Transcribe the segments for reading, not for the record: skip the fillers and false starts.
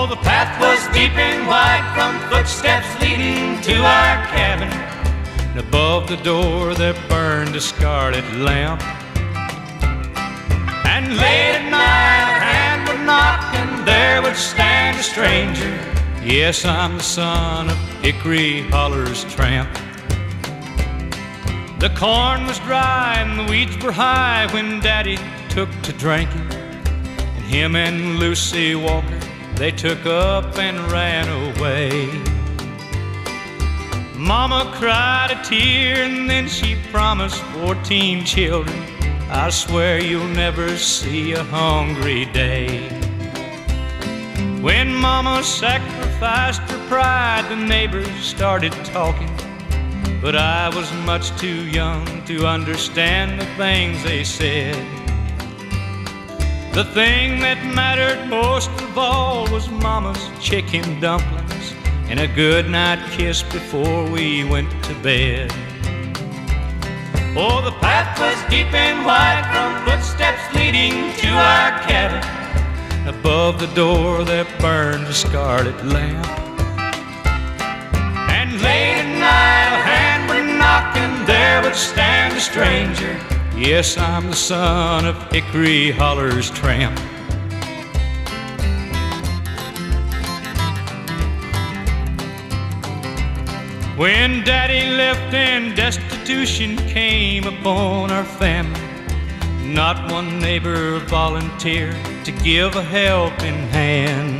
Oh, the path was deep and wide from footsteps leading to our cabin. And above the door there burned a scarlet lamp. And late at night a hand would knock and there would stand a stranger. Yes, I'm the son of Hickory Holler's tramp. The corn was dry and the weeds were high when Daddy took to drinking. And him and Lucy Walker, they took up and ran away. Mama cried a tear and then she promised 14 children. I swear you'll never see a hungry day. When Mama sacrificed her pride, the neighbors started talking, but I was much too young to understand the things they said. The thing that mattered most of all was Mama's chicken dumplings and a goodnight kiss before we went to bed. Oh, the path was deep and wide from footsteps leading to our cabin. Above the door there burned a scarlet lamp. And late at night a hand would knock and there would stand a stranger. Yes, I'm the son of Hickory Holler's tramp. When Daddy left and destitution came upon our family, not one neighbor volunteered to give a helping hand.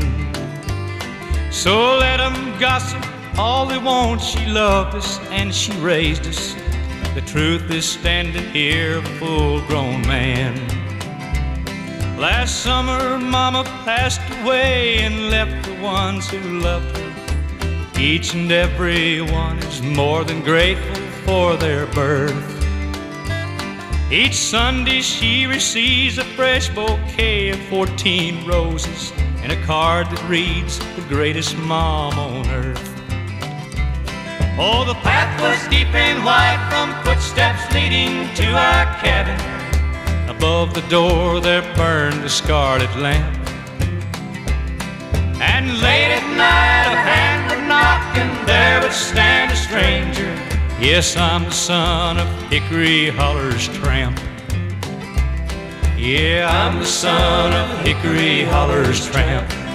So let them gossip all they want. She loved us and she raised us. The truth is standing here, a full-grown man. Last summer Mama passed away and left the ones who loved her. Each and every one is more than grateful for their birth. Each Sunday she receives a fresh bouquet of 14 roses and a card that reads, "The greatest mom on earth." Oh, the path was deep and wide from footsteps leading to our cabin. Above the door there burned a scarlet lamp. And late at night a hand would knock and there would stand a stranger. Yes, I'm the son of Hickory Holler's tramp. Yeah, I'm the son of Hickory Holler's tramp.